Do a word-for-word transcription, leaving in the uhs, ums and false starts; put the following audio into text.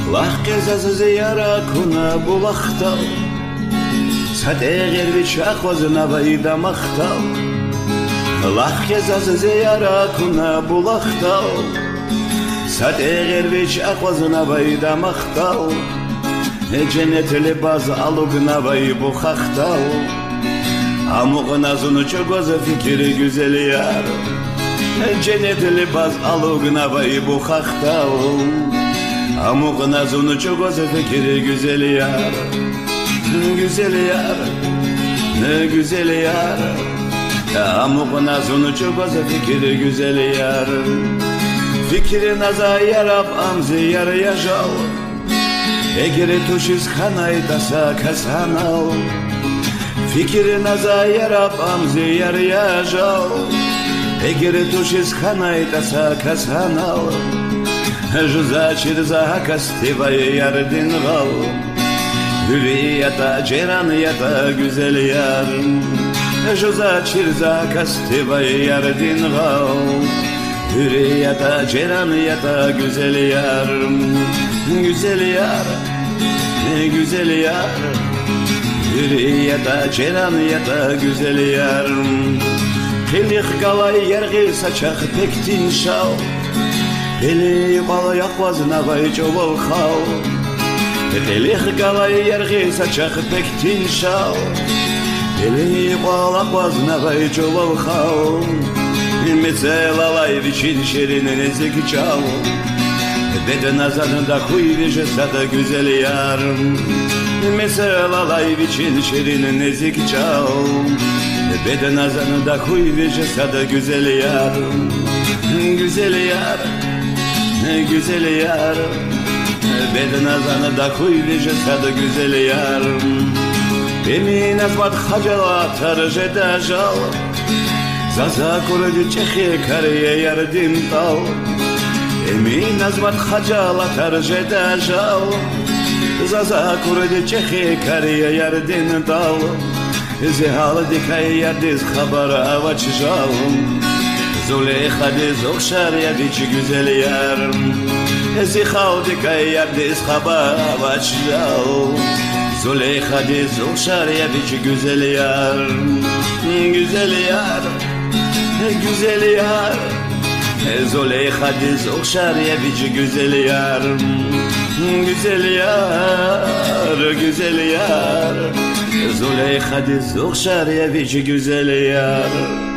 Lahkezazı yara kuna bulaktal Sadeğer viçak vazına vayda maktal Lahkezazı yara kuna bulaktal Sadeğer viçak vazına vayda maktal Cennetli baz alugna vay bu haktal Amuğuna zunu çok özü fikri güzel yar Cennetli baz alugna vay bu haktal Amuğuna zunu çok özü fikri güzel yar Güzel yar, ne güzel yar Amuğuna zunu çok özü fikri güzel yar Fikri naza yarab amzi yar yaşal Egeri tuşiz kanay dasa kasanal Fikri naza yarab amzi yar yaşal Egeri tuşiz kanay dasa kasanal Juza çirza kastivay yardin gal Hürriyata ceyran yata güzel yar Juza çirza kastivay yardin gal Hürriyata ceyran yata güzel yar Güzel yar, ne güzel yar Hürriyata ceyran yata güzel yar Hilik galay yergi saçak pektin şal Heli bala yakvazına vay çoval xal Hilik galay yergi saçak pektin şal Heli bala yakvazına vay çoval xal Mesela lay viçin şerinin ezik çal Beden azadında kuy vecesa da güzel yar Mesela lay viçin şerinin ezik çal Beden azadında kuy vecesa da güzel yar Güzel yar, güzel yar Beden azadında kuy vecesa da güzel yar Emin azmat hacala tarje dajal Zaza kurdu çehe kariye yardım tal Emin azmat hacala tarje dajal Zaza kurdu çehe kariye yardım tal Zihal dikay yardiz haber avaç jal Zuleyha diz okşar yadiç güzel yar Zihal dikay yardiz haber avaç jal Zuleyha diz okşar yadiç güzel yar Güzel yar Güzel yar Zuleyha diz okşar yadiç güzel yar Güzel yar Güzel yar Zuleyha diz okşar yadiç güzel yar